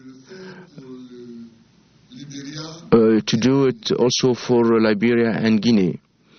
S6: uh, to do it also for Liberia and Guinea,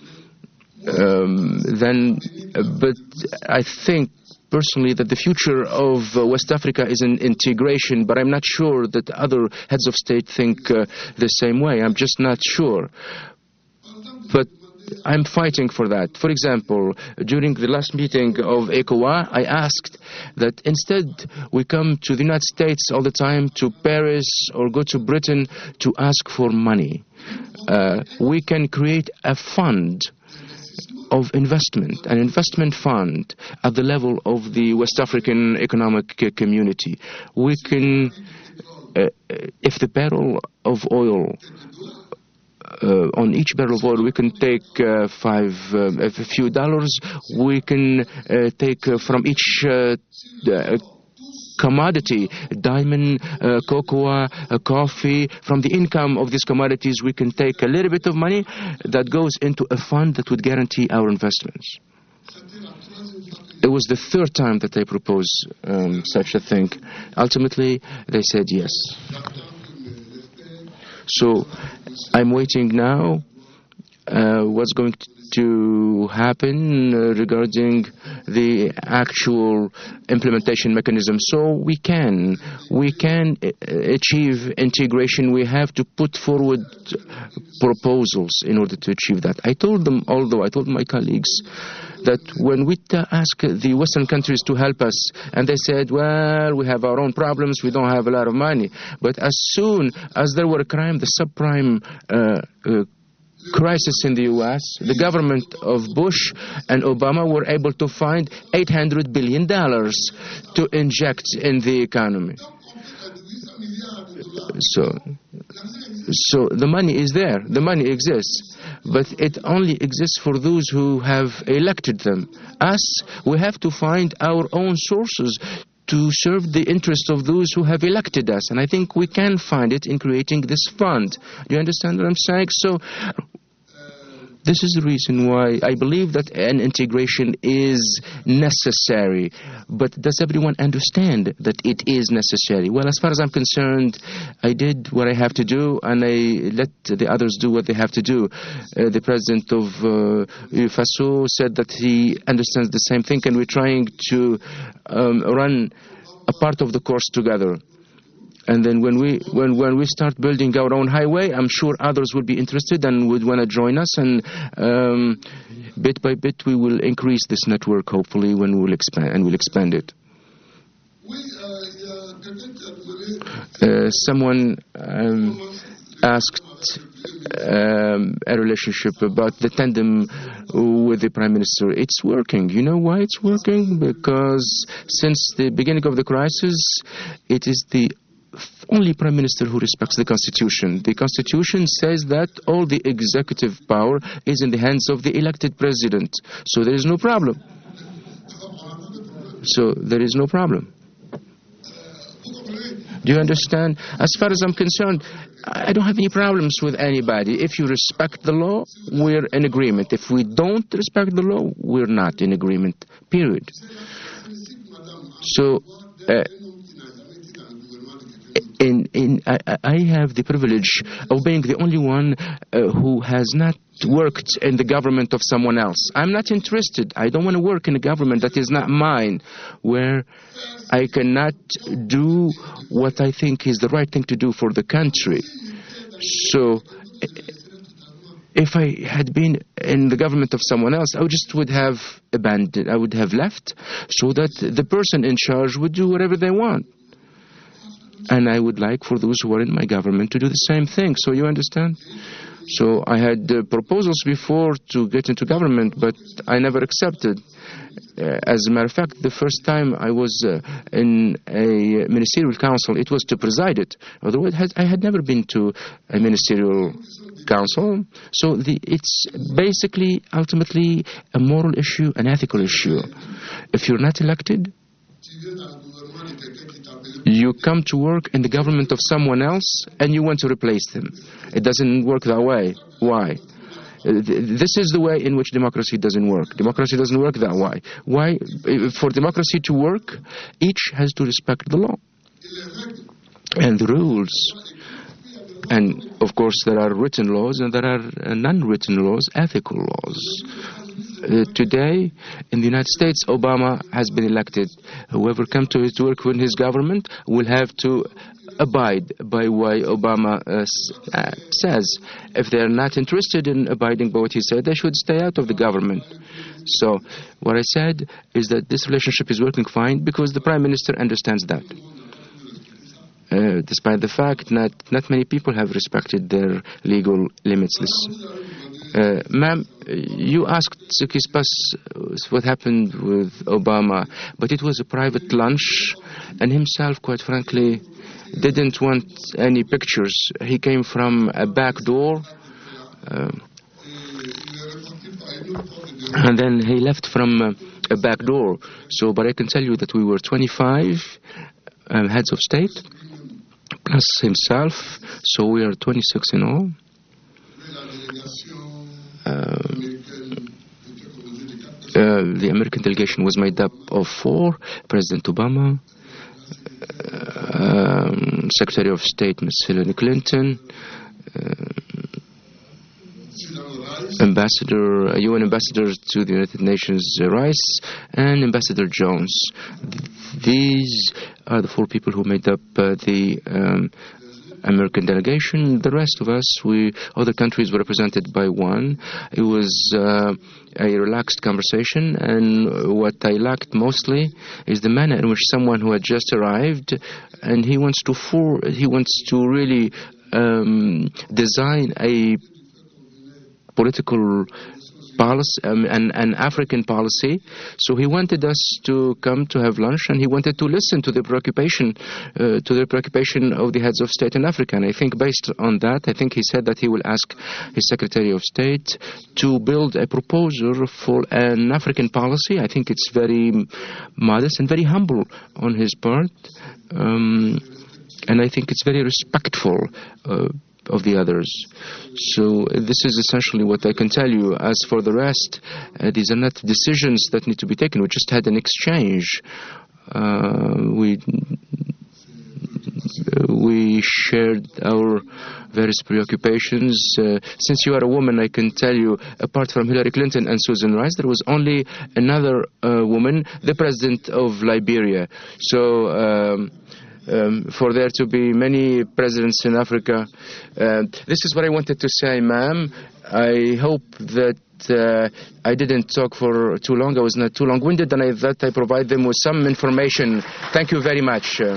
S6: Um, then, uh, but I think personally that the future of uh, West Africa is in integration, but I'm not sure that other heads of state think uh, the same way. I'm just not sure. But I'm fighting for that. For example, during the last meeting of ECOWAS, I asked that instead we come to the United States all the time, to Paris or go to Britain to ask for money. Uh, we can create a fund of investment, an investment fund at the level of the West African Economic Community. We can, uh, if the barrel of oil uh, on each barrel of oil we can take uh, five, uh, a few dollars. We can uh, take uh, from each uh, uh, commodity, diamond, uh, cocoa, uh, coffee. From the income of these commodities, we can take a little bit of money that goes into a fund that would guarantee our investments. It was the third time that they proposed um, such a thing. Ultimately, they said yes. So I'm waiting now uh, what's going to happen uh, regarding the actual implementation mechanism. So we can, we can uh, achieve integration. We have to put forward proposals in order to achieve that. I told them, although I told my colleagues, that when we t- ask the Western countries to help us, and they said, well, we have our own problems, we don't have a lot of money. But as soon as there were a crime, the subprime uh, uh, crisis in the U S, the government of Bush and Obama were able to find eight hundred billion dollars to inject in the economy. So, so the money is there, the money exists, but it only exists for those who have elected them. Us, we have to find our own sources to serve the interests of those who have elected us, and I think we can find it in creating this fund. Do you understand what I'm saying? So, this is the reason why I believe that an integration is necessary. But does everyone understand that it is necessary? Well, as far as I'm concerned, I did what I have to do, and I let the others do what they have to do. Uh, the president of uh, Faso said that he understands the same thing, and we're trying to um, run a part of the course together. And then when we when when we start building our own highway, I'm sure others will be interested and would want to join us. And um, bit by bit, we will increase this network. Hopefully, when we'll expand and we'll expand it. Uh, someone um, asked um, a relationship about the tandem with the Prime Minister. It's working. You know why it's working? Because since the beginning of the crisis, it is the only Prime Minister who respects the Constitution. The Constitution says that all the executive power is in the hands of the elected President. So there is no problem. So there is no problem. Do you understand? As far as I'm concerned, I don't have any problems with anybody. If you respect the law, we're in agreement. If we don't respect the law, we're not in agreement. Period. So, uh, In, in, I, I have the privilege of being the only one uh, who has not worked in the government of someone else. I'm not interested. I don't want to work in a government that is not mine, where I cannot do what I think is the right thing to do for the country. So, if I had been in the government of someone else, I just would have abandoned, I would have left, so that the person in charge would do whatever they want. And I would like for those who are in my government to do the same thing. So you understand? So I had uh, proposals before to get into government, but I never accepted. Uh, as a matter of fact, the first time I was uh, in a ministerial council, it was to preside it. Otherwise, I had never been to a ministerial council. So the, it's basically, ultimately, a moral issue, an ethical issue. If you're not elected, you come to work in the government of someone else and you want to replace them. It doesn't work that way. Why? This is the way in which democracy doesn't work. Democracy doesn't work that way. Why? For democracy to work, each has to respect the law and the rules. And, of course, there are written laws and there are non-written laws, ethical laws. Uh, today, in the United States, Obama has been elected. Whoever comes to, to work in his government will have to abide by what Obama uh, uh, says. If they are not interested in abiding by what he said, they should stay out of the government. So, what I said is that this relationship is working fine because the Prime Minister understands that. Uh, despite the fact that not many people have respected their legal limits. This, uh, ma'am, you asked ce qui se passe, what happened with Obama, but it was a private lunch, and himself, quite frankly, didn't want any pictures. He came from a back door, Um, and then he left from uh, a back door. So, but I can tell you that we were twenty-five um, heads of state, plus himself, so we are twenty-six in all. Uh, uh, the American delegation was made up of four: President Obama, uh, um, Secretary of State Miss Hillary Clinton, uh, Ambassador, uh, U N Ambassador to the United Nations, uh, Rice, and Ambassador Jones. These are the four people who made up uh, the um, American delegation. The rest of us, we other countries were represented by one. It was uh, a relaxed conversation, and what I lacked mostly is the manner in which someone who had just arrived, and he wants to for he wants to really um, design a political policy, um, an, an African policy. So he wanted us to come to have lunch, and he wanted to listen to the preoccupation, uh, to the preoccupation of the heads of state in Africa. And I think based on that, I think he said that he will ask his Secretary of State to build a proposal for an African policy. I think it's very modest and very humble on his part. Um, and I think it's very respectful uh, of the others. So uh, this is essentially what I can tell you. As for the rest, uh, these are not decisions that need to be taken. We just had an exchange. Uh, we we shared our various preoccupations. Uh, since you are a woman, I can tell you, apart from Hillary Clinton and Susan Rice, there was only another uh, woman, the president of Liberia. So um, Um, for there to be many presidents in Africa. Uh, this is what I wanted to say, ma'am. I hope that uh, I didn't talk for too long. I was not too long-winded, and I, that I provide them with some information. Thank you very much. Uh,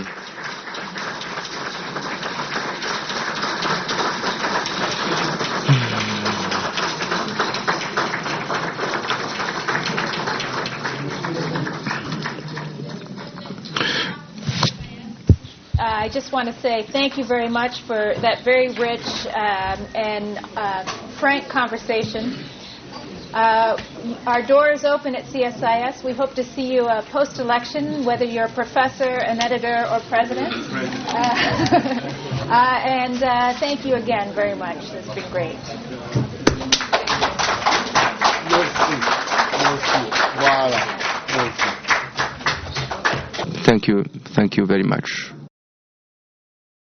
S1: I just want to say thank you very much for that very rich um, and uh, frank conversation. Uh, our door is open at C S I S. We hope to see you uh, post-election, whether you're a professor, an editor, or president. Uh, uh, and uh, thank you again very much. It's been great.
S6: Thank you. Thank you very much.